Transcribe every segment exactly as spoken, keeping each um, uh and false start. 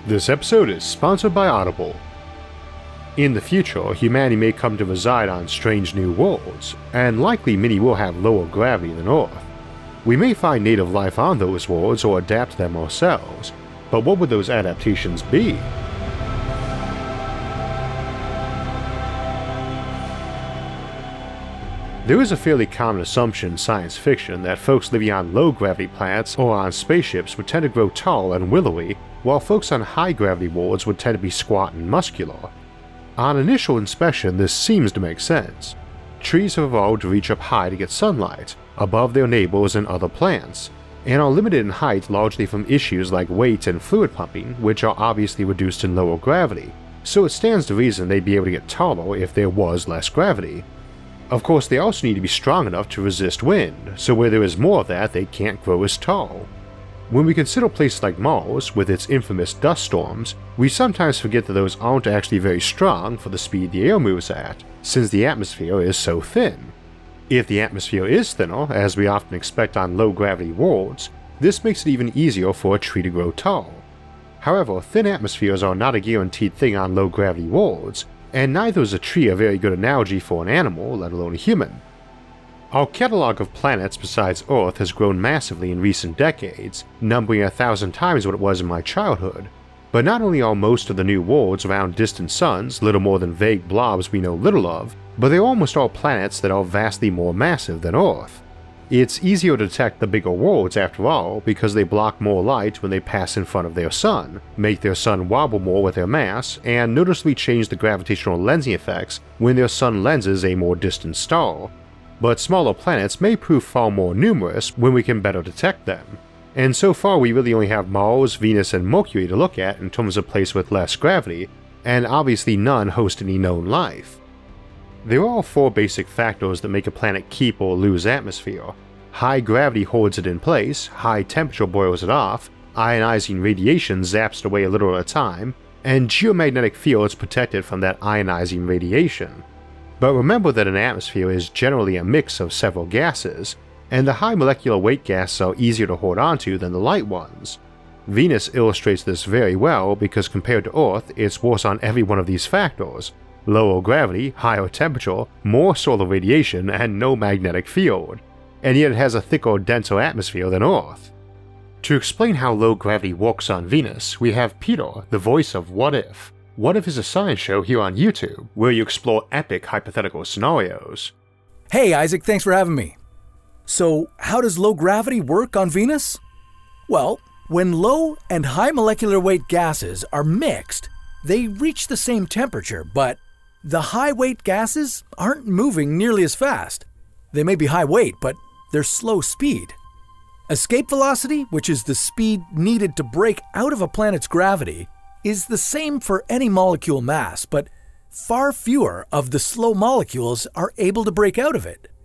This episode is sponsored by Audible. In the future, humanity may come to reside on strange new worlds, and likely many will have lower gravity than Earth. We may find native life on those worlds or adapt them ourselves, but what would those adaptations be? There is a fairly common assumption in science fiction that folks living on low-gravity planets or on spaceships would tend to grow tall and willowy, while folks on high-gravity worlds would tend to be squat and muscular. On initial inspection, this seems to make sense. Trees have evolved to reach up high to get sunlight, above their neighbors and other plants, and are limited in height largely from issues like weight and fluid pumping, which are obviously reduced in lower gravity, so it stands to reason they'd be able to get taller if there was less gravity. Of course, they also need to be strong enough to resist wind, so where there is more of that, they can't grow as tall. When we consider places like Mars, with its infamous dust storms, we sometimes forget that those aren't actually very strong for the speed the air moves at, since the atmosphere is so thin. If the atmosphere is thinner, as we often expect on low-gravity worlds, this makes it even easier for a tree to grow tall. However, thin atmospheres are not a guaranteed thing on low-gravity worlds, and neither is a tree a very good analogy for an animal, let alone a human. Our catalog of planets besides Earth has grown massively in recent decades, numbering a thousand times what it was in my childhood. But not only are most of the new worlds around distant suns little more than vague blobs we know little of, but they're almost all planets that are vastly more massive than Earth. It's easier to detect the bigger worlds after all because they block more light when they pass in front of their sun, make their sun wobble more with their mass, and noticeably change the gravitational lensing effects when their sun lenses a more distant star. But smaller planets may prove far more numerous when we can better detect them. And so far we really only have Mars, Venus, and Mercury to look at in terms of place with less gravity, and obviously none host any known life. There are four basic factors that make a planet keep or lose atmosphere. High gravity holds it in place, high temperature boils it off, ionizing radiation zaps it away a little at a time, and geomagnetic fields protect it from that ionizing radiation. But remember that an atmosphere is generally a mix of several gases, and the high molecular weight gases are easier to hold onto than the light ones. Venus illustrates this very well because compared to Earth, it's worse on every one of these factors: lower gravity, higher temperature, more solar radiation, and no magnetic field. And yet it has a thicker, denser atmosphere than Earth. To explain how low gravity works on Venus, we have Peter, the voice of What If. What If is a science show here on YouTube, where you explore epic hypothetical scenarios. Hey Isaac, thanks for having me. So, how does low gravity work on Venus? Well, when low and high molecular weight gases are mixed, they reach the same temperature, but the high weight gases aren't moving nearly as fast. They may be high weight, but they're slow speed. Escape velocity, which is the speed needed to break out of a planet's gravity, is the same for any molecule mass, but far fewer of the slow molecules are able to break out of it.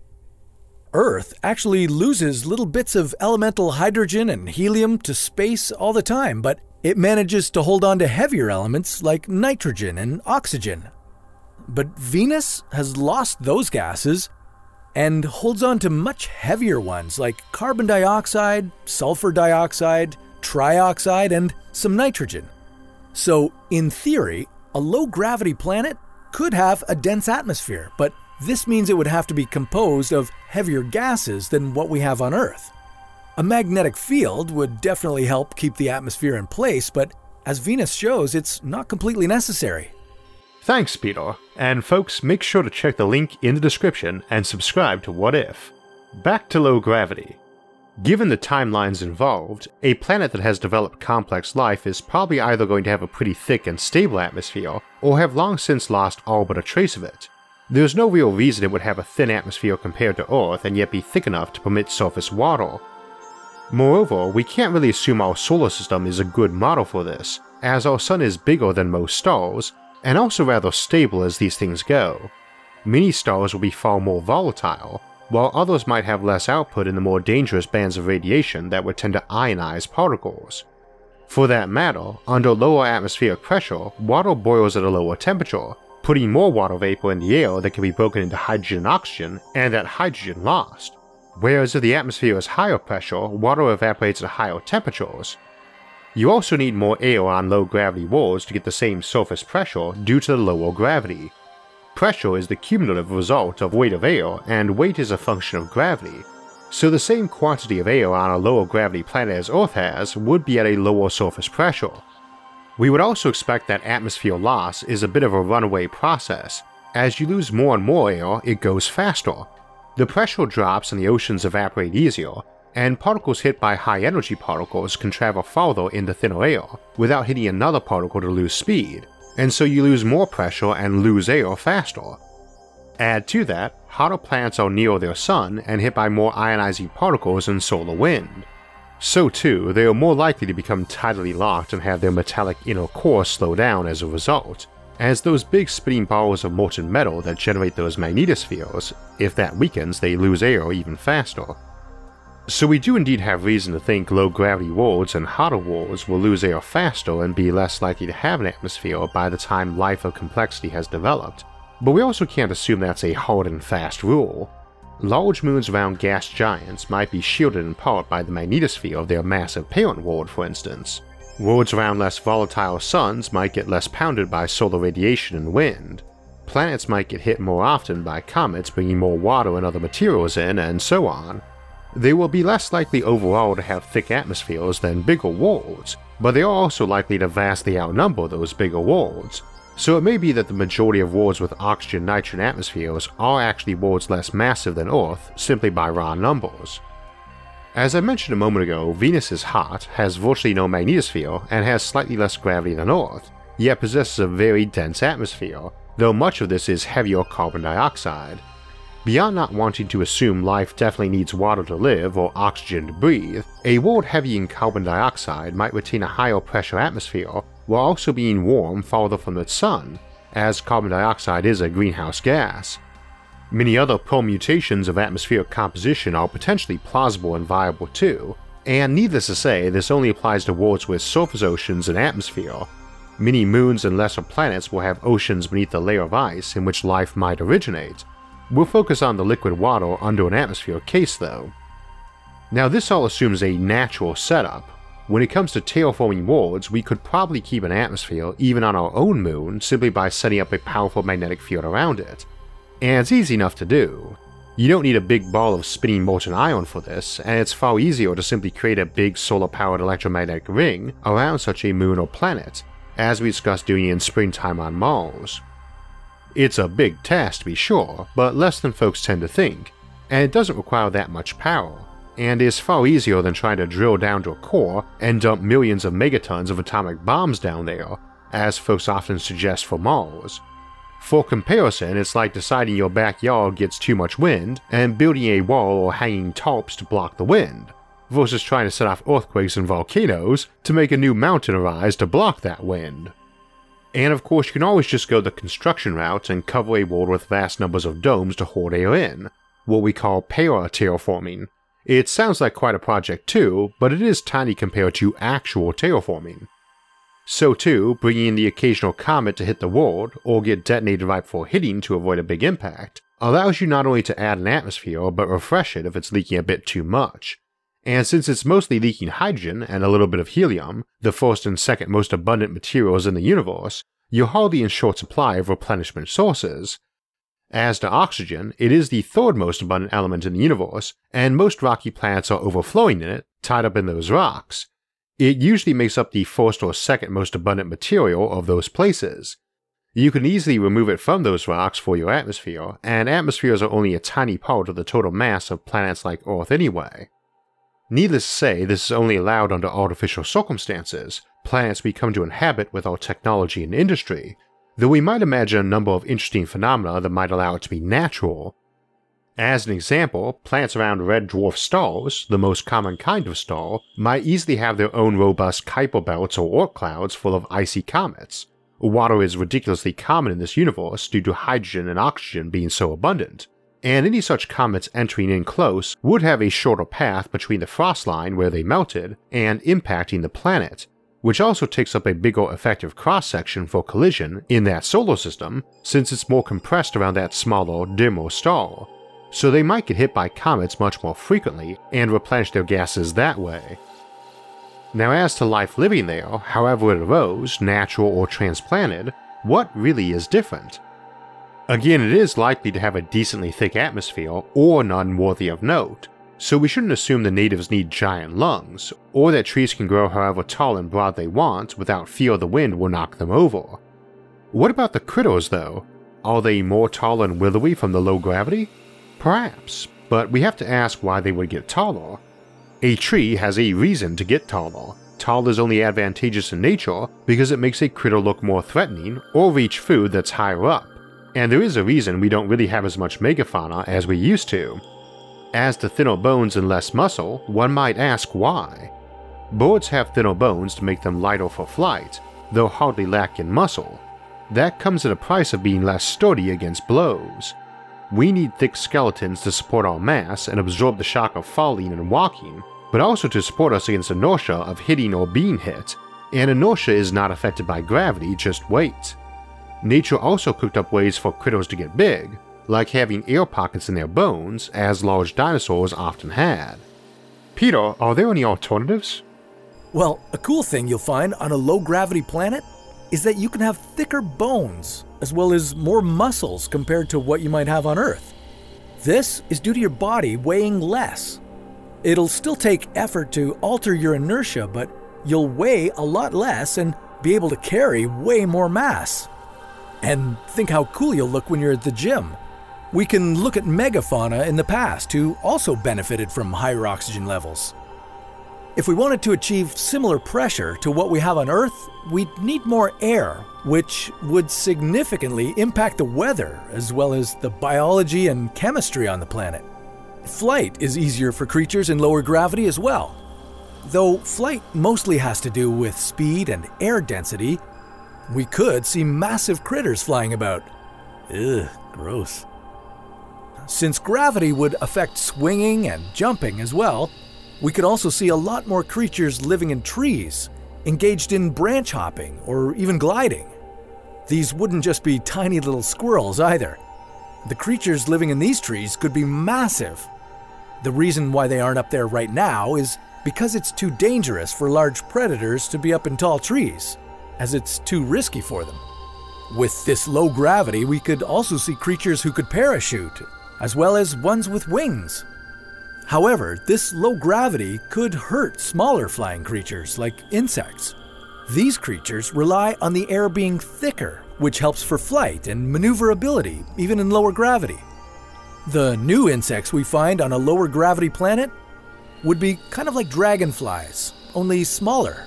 Earth actually loses little bits of elemental hydrogen and helium to space all the time, but it manages to hold on to heavier elements like nitrogen and oxygen. But Venus has lost those gases and holds on to much heavier ones like carbon dioxide, sulfur dioxide, trioxide, and some nitrogen. So, in theory, a low-gravity planet could have a dense atmosphere, but this means it would have to be composed of heavier gases than what we have on Earth. A magnetic field would definitely help keep the atmosphere in place, but as Venus shows, it's not completely necessary. Thanks, Peter, and folks, make sure to check the link in the description and subscribe to What If. Back to low gravity. Given the timelines involved, a planet that has developed complex life is probably either going to have a pretty thick and stable atmosphere, or have long since lost all but a trace of it. There's no real reason it would have a thin atmosphere compared to Earth and yet be thick enough to permit surface water. Moreover, we can't really assume our solar system is a good model for this, as our sun is bigger than most stars, and also rather stable as these things go. Many stars will be far more volatile, while others might have less output in the more dangerous bands of radiation that would tend to ionize particles. For that matter, under lower atmospheric pressure, water boils at a lower temperature, putting more water vapor in the air that can be broken into hydrogen and oxygen, and that hydrogen lost. Whereas if the atmosphere is higher pressure, water evaporates at higher temperatures. You also need more air on low-gravity worlds to get the same surface pressure due to the lower gravity. Pressure is the cumulative result of weight of air, and weight is a function of gravity, so the same quantity of air on a lower gravity planet as Earth has would be at a lower surface pressure. We would also expect that atmosphere loss is a bit of a runaway process. As you lose more and more air, it goes faster. The pressure drops and the oceans evaporate easier, and particles hit by high-energy particles can travel farther into thinner air without hitting another particle to lose speed, and so you lose more pressure and lose air faster. Add to that, hotter planets are nearer their sun and hit by more ionizing particles and solar wind. So too, they are more likely to become tidally locked and have their metallic inner core slow down as a result, as those big spinning balls of molten metal that generate those magnetospheres, if that weakens, they lose air even faster. So we do indeed have reason to think low-gravity worlds and hotter worlds will lose air faster and be less likely to have an atmosphere by the time life of complexity has developed, but we also can't assume that's a hard and fast rule. Large moons around gas giants might be shielded in part by the magnetosphere of their massive parent world, for instance. Worlds around less volatile suns might get less pounded by solar radiation and wind. Planets might get hit more often by comets bringing more water and other materials in, and so on. They will be less likely overall to have thick atmospheres than bigger worlds, but they are also likely to vastly outnumber those bigger worlds, so it may be that the majority of worlds with oxygen-nitrogen atmospheres are actually worlds less massive than Earth simply by raw numbers. As I mentioned a moment ago, Venus is hot, has virtually no magnetosphere, and has slightly less gravity than Earth, yet possesses a very dense atmosphere, though much of this is heavier carbon dioxide. Beyond not wanting to assume life definitely needs water to live or oxygen to breathe, a world heavy in carbon dioxide might retain a higher pressure atmosphere while also being warm farther from its sun, as carbon dioxide is a greenhouse gas. Many other permutations of atmospheric composition are potentially plausible and viable too, and needless to say, this only applies to worlds with surface oceans and atmosphere. Many moons and lesser planets will have oceans beneath a layer of ice in which life might originate. We'll focus on the liquid water under an atmosphere case though. Now this all assumes a natural setup. When it comes to terraforming worlds, we could probably keep an atmosphere even on our own moon simply by setting up a powerful magnetic field around it. And it's easy enough to do. You don't need a big ball of spinning molten iron for this, and it's far easier to simply create a big solar-powered electromagnetic ring around such a moon or planet, as we discussed doing in springtime on Mars. It's a big task to be sure, but less than folks tend to think, and it doesn't require that much power, and is far easier than trying to drill down to a core and dump millions of megatons of atomic bombs down there, as folks often suggest for Mars. For comparison, it's like deciding your backyard gets too much wind and building a wall or hanging tarps to block the wind, versus trying to set off earthquakes and volcanoes to make a new mountain arise to block that wind. And of course you can always just go the construction route and cover a world with vast numbers of domes to hold air in, what we call para-terraforming. It sounds like quite a project too, but it is tiny compared to actual terraforming. So too, bringing in the occasional comet to hit the world, or get detonated right before hitting to avoid a big impact, allows you not only to add an atmosphere but refresh it if it's leaking a bit too much. And since it's mostly leaking hydrogen and a little bit of helium, the first and second most abundant materials in the universe, you're hardly in short supply of replenishment sources. As to oxygen, it is the third most abundant element in the universe, and most rocky planets are overflowing in it, tied up in those rocks. It usually makes up the first or second most abundant material of those places. You can easily remove it from those rocks for your atmosphere, and atmospheres are only a tiny part of the total mass of planets like Earth anyway. Needless to say, this is only allowed under artificial circumstances, planets we come to inhabit with our technology and industry, though we might imagine a number of interesting phenomena that might allow it to be natural. As an example, planets around red dwarf stars, the most common kind of star, might easily have their own robust Kuiper belts or Oort clouds full of icy comets. Water is ridiculously common in this universe due to hydrogen and oxygen being so abundant, and any such comets entering in close would have a shorter path between the frost line where they melted and impacting the planet, which also takes up a bigger effective cross-section for collision in that solar system since it's more compressed around that smaller, dimmer star. So they might get hit by comets much more frequently and replenish their gases that way. Now as to life living there, however it arose, natural or transplanted, what really is different? Again, it is likely to have a decently thick atmosphere or none worthy of note, so we shouldn't assume the natives need giant lungs, or that trees can grow however tall and broad they want without fear the wind will knock them over. What about the critters though? Are they more tall and willowy from the low gravity? Perhaps, but we have to ask why they would get taller. A tree has a reason to get taller. Tall is only advantageous in nature because it makes a critter look more threatening or reach food that's higher up, and there is a reason we don't really have as much megafauna as we used to. As to thinner bones and less muscle, one might ask why. Birds have thinner bones to make them lighter for flight, though hardly lack in muscle. That comes at a price of being less sturdy against blows. We need thick skeletons to support our mass and absorb the shock of falling and walking, but also to support us against inertia of hitting or being hit, and inertia is not affected by gravity, just weight. Nature also cooked up ways for critters to get big, like having air pockets in their bones, as large dinosaurs often had. Peter, are there any alternatives? Well, a cool thing you'll find on a low-gravity planet is that you can have thicker bones, as well as more muscles compared to what you might have on Earth. This is due to your body weighing less. It'll still take effort to alter your inertia, but you'll weigh a lot less and be able to carry way more mass. And think how cool you'll look when you're at the gym. We can look at megafauna in the past who also benefited from higher oxygen levels. If we wanted to achieve similar pressure to what we have on Earth, we'd need more air, which would significantly impact the weather as well as the biology and chemistry on the planet. Flight is easier for creatures in lower gravity as well. Though flight mostly has to do with speed and air density, we could see massive critters flying about. Ugh, gross. Since gravity would affect swinging and jumping as well, we could also see a lot more creatures living in trees, engaged in branch hopping or even gliding. These wouldn't just be tiny little squirrels either. The creatures living in these trees could be massive. The reason why they aren't up there right now is because it's too dangerous for large predators to be up in tall trees, as it's too risky for them. With this low gravity, we could also see creatures who could parachute, as well as ones with wings. However, this low gravity could hurt smaller flying creatures like insects. These creatures rely on the air being thicker, which helps for flight and maneuverability, even in lower gravity. The new insects we find on a lower gravity planet would be kind of like dragonflies, only smaller.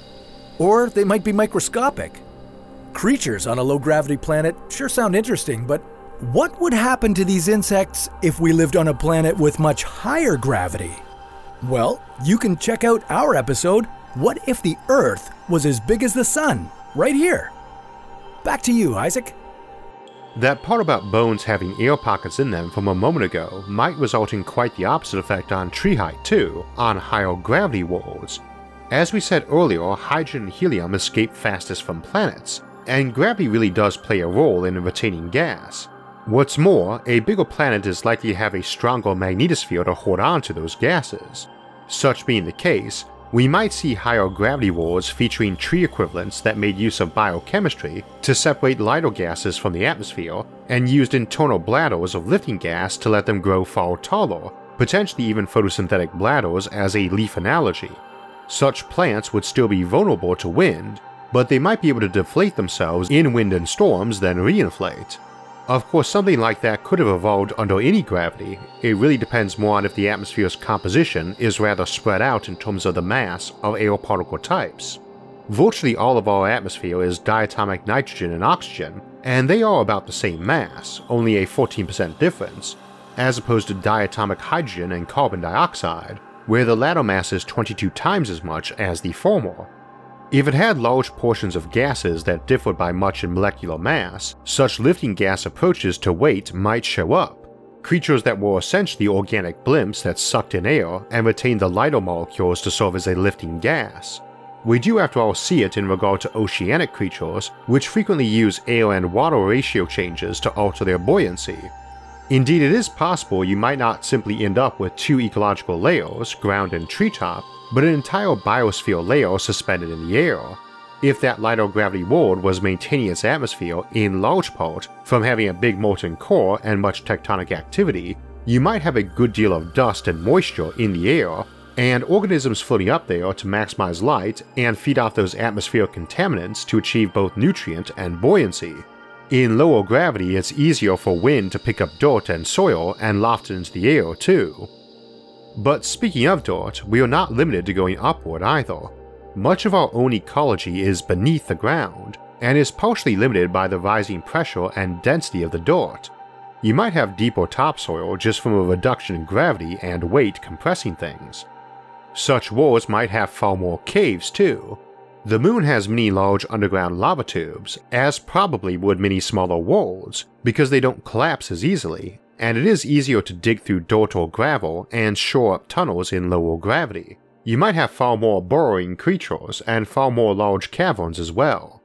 Or they might be microscopic. Creatures on a low gravity planet sure sound interesting, but what would happen to these insects if we lived on a planet with much higher gravity? Well, you can check out our episode, What If the Earth Was as Big as the Sun, right here. Back to you, Isaac. That part about bones having air pockets in them from a moment ago might result in quite the opposite effect on tree height too, on higher gravity worlds. As we said earlier, hydrogen and helium escape fastest from planets, and gravity really does play a role in retaining gas. What's more, a bigger planet is likely to have a stronger magnetosphere to hold on to those gases. Such being the case, we might see higher gravity worlds featuring tree equivalents that made use of biochemistry to separate lighter gases from the atmosphere and used internal bladders of lifting gas to let them grow far taller, potentially even photosynthetic bladders as a leaf analogy. Such plants would still be vulnerable to wind, but they might be able to deflate themselves in wind and storms, then reinflate. Of course, something like that could have evolved under any gravity. It really depends more on if the atmosphere's composition is rather spread out in terms of the mass of air particle types. Virtually all of our atmosphere is diatomic nitrogen and oxygen, and they are about the same mass, only a fourteen percent difference, as opposed to diatomic hydrogen and carbon dioxide, where the latter mass is twenty-two times as much as the former. If it had large portions of gases that differed by much in molecular mass, such lifting gas approaches to weight might show up. Creatures that were essentially organic blimps that sucked in air and retained the lighter molecules to serve as a lifting gas. We do after all see it in regard to oceanic creatures, which frequently use air and water ratio changes to alter their buoyancy. Indeed, it is possible you might not simply end up with two ecological layers, ground and treetop, but an entire biosphere layer suspended in the air. If that lighter gravity world was maintaining its atmosphere in large part from having a big molten core and much tectonic activity, you might have a good deal of dust and moisture in the air, and organisms floating up there to maximize light and feed off those atmospheric contaminants to achieve both nutrient and buoyancy. In lower gravity, it's easier for wind to pick up dirt and soil and loft it into the air too. But speaking of dirt, we are not limited to going upward either. Much of our own ecology is beneath the ground, and is partially limited by the rising pressure and density of the dirt. You might have deeper topsoil just from a reduction in gravity and weight compressing things. Such worlds might have far more caves too. The moon has many large underground lava tubes, as probably would many smaller worlds, because they don't collapse as easily, and it is easier to dig through dirt or gravel and shore up tunnels in lower gravity. You might have far more burrowing creatures and far more large caverns as well.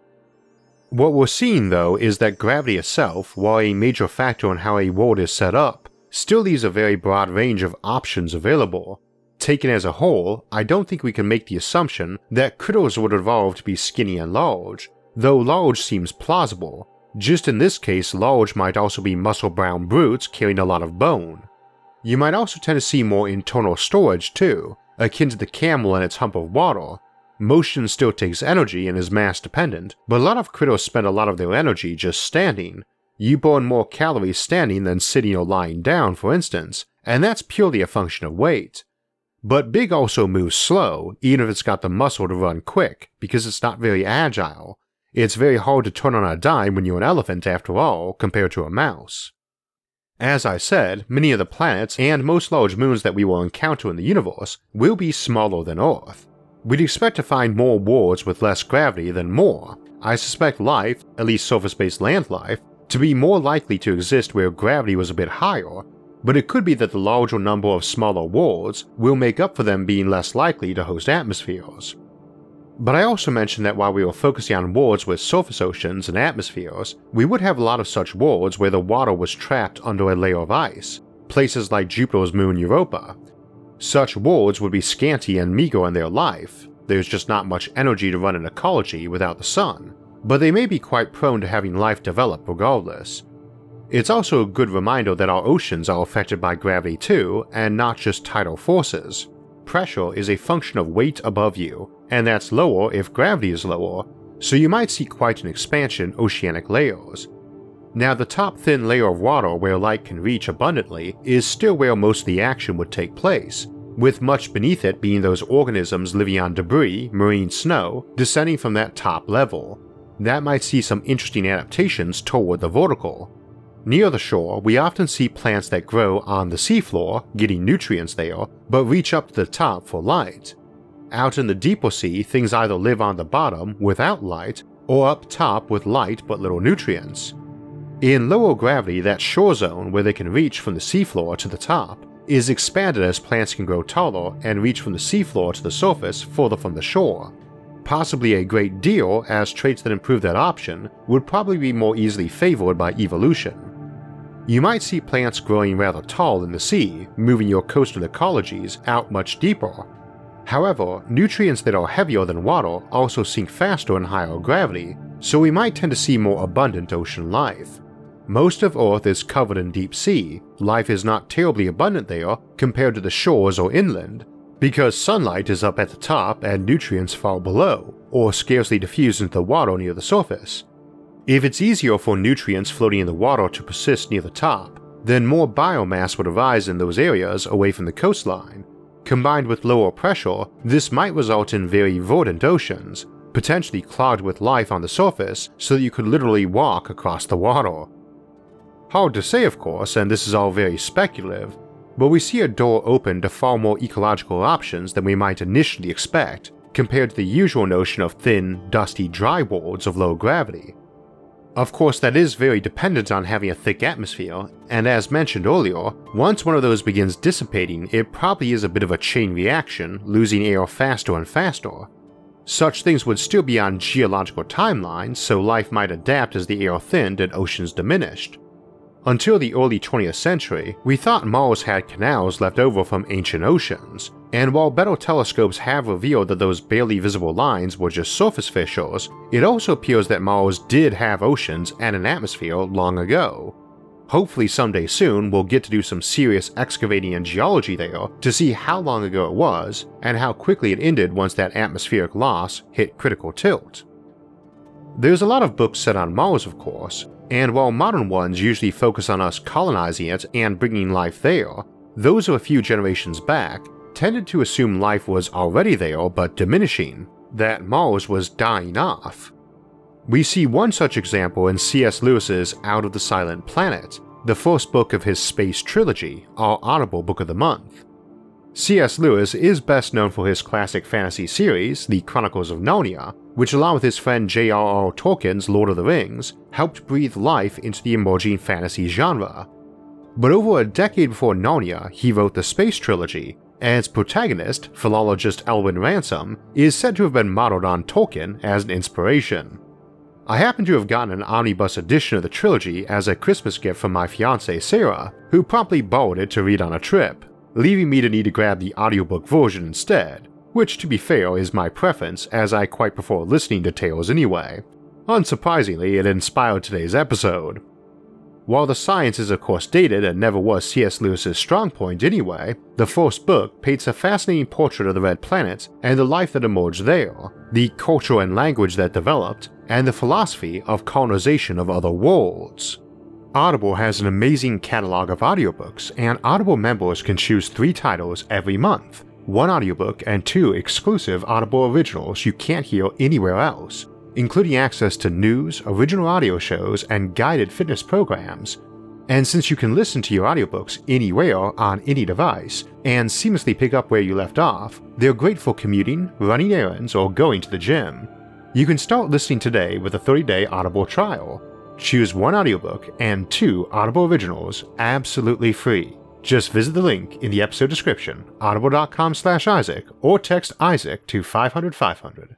What we're seeing though is that gravity itself, while a major factor in how a world is set up, still leaves a very broad range of options available. Taken as a whole, I don't think we can make the assumption that critters would evolve to be skinny and large, though large seems plausible. Just in this case, large might also be muscle-bound brutes carrying a lot of bone. You might also tend to see more internal storage too, akin to the camel and its hump of water. Motion still takes energy and is mass dependent, but a lot of critters spend a lot of their energy just standing. You burn more calories standing than sitting or lying down, for instance, and that's purely a function of weight. But big also moves slow, even if it's got the muscle to run quick, because it's not very agile. It's very hard to turn on a dime when you're an elephant after all, compared to a mouse. As I said, many of the planets and most large moons that we will encounter in the universe will be smaller than Earth. We'd expect to find more worlds with less gravity than more. I suspect life, at least surface-based land life, to be more likely to exist where gravity was a bit higher, but it could be that the larger number of smaller worlds will make up for them being less likely to host atmospheres. But I also mentioned that while we were focusing on worlds with surface oceans and atmospheres, we would have a lot of such worlds where the water was trapped under a layer of ice, places like Jupiter's moon Europa. Such worlds would be scanty and meager in their life. There's just not much energy to run an ecology without the sun, but they may be quite prone to having life develop regardless. It's also a good reminder that our oceans are affected by gravity too, and not just tidal forces. Pressure is a function of weight above you, and that's lower if gravity is lower, so you might see quite an expansion in oceanic layers. Now, the top thin layer of water where light can reach abundantly is still where most of the action would take place, with much beneath it being those organisms living on debris, marine snow, descending from that top level. That might see some interesting adaptations toward the vertical. Near the shore, we often see plants that grow on the seafloor, getting nutrients there, but reach up to the top for light. Out in the deeper sea, things either live on the bottom without light, or up top with light but little nutrients. In lower gravity, that shore zone where they can reach from the seafloor to the top is expanded as plants can grow taller and reach from the seafloor to the surface further from the shore. Possibly a great deal, as traits that improve that option would probably be more easily favored by evolution. You might see plants growing rather tall in the sea, moving your coastal ecologies out much deeper. However, nutrients that are heavier than water also sink faster in higher gravity, so we might tend to see more abundant ocean life. Most of Earth is covered in deep sea. Life is not terribly abundant there compared to the shores or inland, because sunlight is up at the top and nutrients fall below, or scarcely diffuse into the water near the surface. If it's easier for nutrients floating in the water to persist near the top, then more biomass would arise in those areas away from the coastline. Combined with lower pressure, this might result in very verdant oceans, potentially clogged with life on the surface so that you could literally walk across the water. Hard to say, of course, and this is all very speculative, but we see a door open to far more ecological options than we might initially expect, compared to the usual notion of thin, dusty, dry worlds of low gravity. Of course, that is very dependent on having a thick atmosphere, and as mentioned earlier, once one of those begins dissipating, it probably is a bit of a chain reaction, losing air faster and faster. Such things would still be on geological timelines, so life might adapt as the air thinned and oceans diminished. Until the early twentieth century, we thought Mars had canals left over from ancient oceans, and while better telescopes have revealed that those barely visible lines were just surface fissures, it also appears that Mars did have oceans and an atmosphere long ago. Hopefully someday soon we'll get to do some serious excavating in geology there to see how long ago it was, and how quickly it ended once that atmospheric loss hit critical tilt. There's a lot of books set on Mars, of course, and while modern ones usually focus on us colonizing it and bringing life there, those of a few generations back tended to assume life was already there but diminishing, that Mars was dying off. We see one such example in C S Lewis's Out of the Silent Planet, the first book of his space trilogy, our Audible Book of the Month. C S Lewis is best known for his classic fantasy series, The Chronicles of Narnia, which along with his friend J R R Tolkien's Lord of the Rings, helped breathe life into the emerging fantasy genre. But over a decade before Narnia, he wrote the Space Trilogy, and its protagonist, philologist Elwyn Ransom, is said to have been modeled on Tolkien as an inspiration. I happen to have gotten an omnibus edition of the trilogy as a Christmas gift from my fiancée Sarah, who promptly borrowed it to read on a trip, leaving me to need to grab the audiobook version instead, which to be fair is my preference as I quite prefer listening to tales anyway. Unsurprisingly, it inspired today's episode. While the science is of course dated and never was C S Lewis's strong point anyway, the first book paints a fascinating portrait of the Red Planet and the life that emerged there, the culture and language that developed, and the philosophy of colonization of other worlds. Audible has an amazing catalog of audiobooks, and Audible members can choose three titles every month, one audiobook and two exclusive Audible originals you can't hear anywhere else, including access to news, original audio shows, and guided fitness programs. And since you can listen to your audiobooks anywhere on any device, and seamlessly pick up where you left off, they're great for commuting, running errands, or going to the gym. You can start listening today with a thirty-day Audible trial. Choose one audiobook and two Audible originals absolutely free. Just visit the link in the episode description, audible dot com slash Isaac, or text Isaac to five hundred five hundred.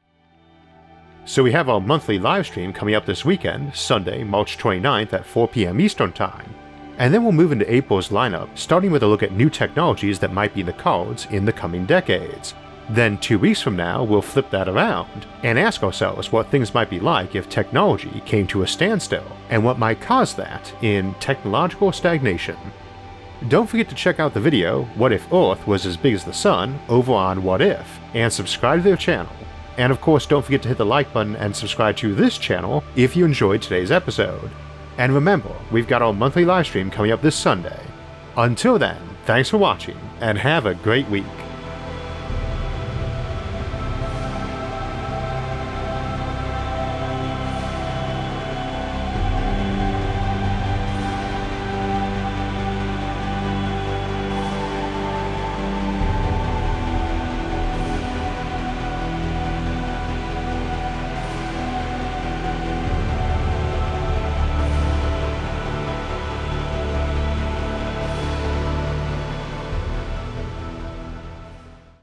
So we have our monthly livestream coming up this weekend, Sunday, March twenty-ninth at four p m Eastern Time. And then we'll move into April's lineup, starting with a look at new technologies that might be in the cards in the coming decades. Then two weeks from now, we'll flip that around and ask ourselves what things might be like if technology came to a standstill, and what might cause that in technological stagnation. Don't forget to check out the video, What If Earth Was As Big As the Sun, over on What If, and subscribe to their channel. And of course, don't forget to hit the like button and subscribe to this channel if you enjoyed today's episode. And remember, we've got our monthly livestream coming up this Sunday. Until then, thanks for watching, and have a great week.